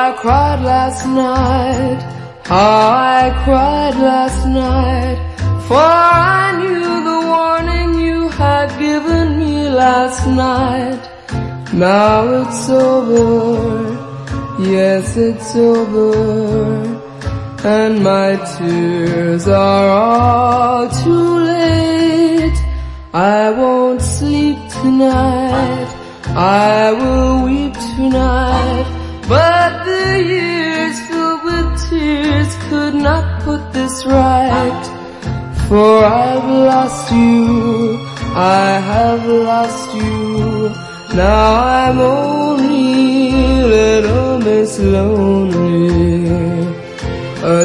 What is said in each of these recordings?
I cried last night, how I cried last night, for I knew the warning you had given me last night. Now it's over, yes it's over, and my tears are all too late. I won't sleep tonight, I will weep tonight, but the years filled with tears could not put this right. For I've lost you, I have lost you, now I'm only little Miss Lonely. A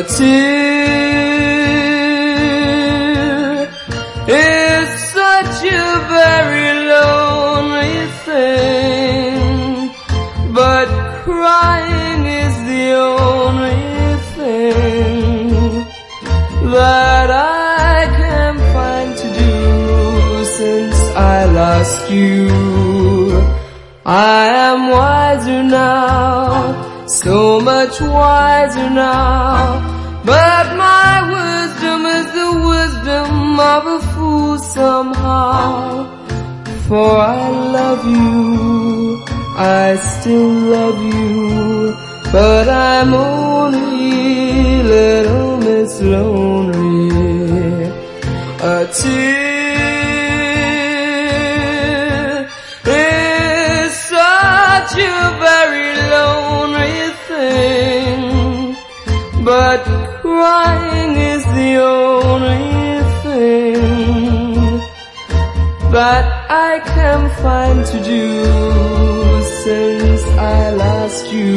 tear is such a very lonely thing, but crying is the only thing that I can find to do since I lost you. I am wiser now, so much wiser now, but my wisdom is the wisdom of a fool somehow. For I love you, I still love you, but I'm only little Miss Lonely. A tear is such a very lonely thing, but crying is the only thing that I can find to do since I lost you.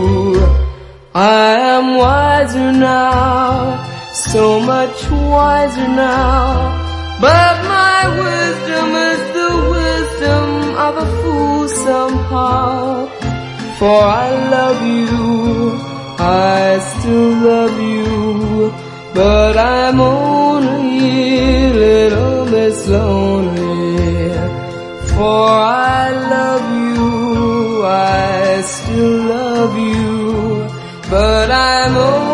I am wiser now, so much wiser now, but my wisdom is the wisdom of a fool somehow. For I love you, I still love you, but I'm only little Miss Lonely. For I love you, I still love you, but I'm only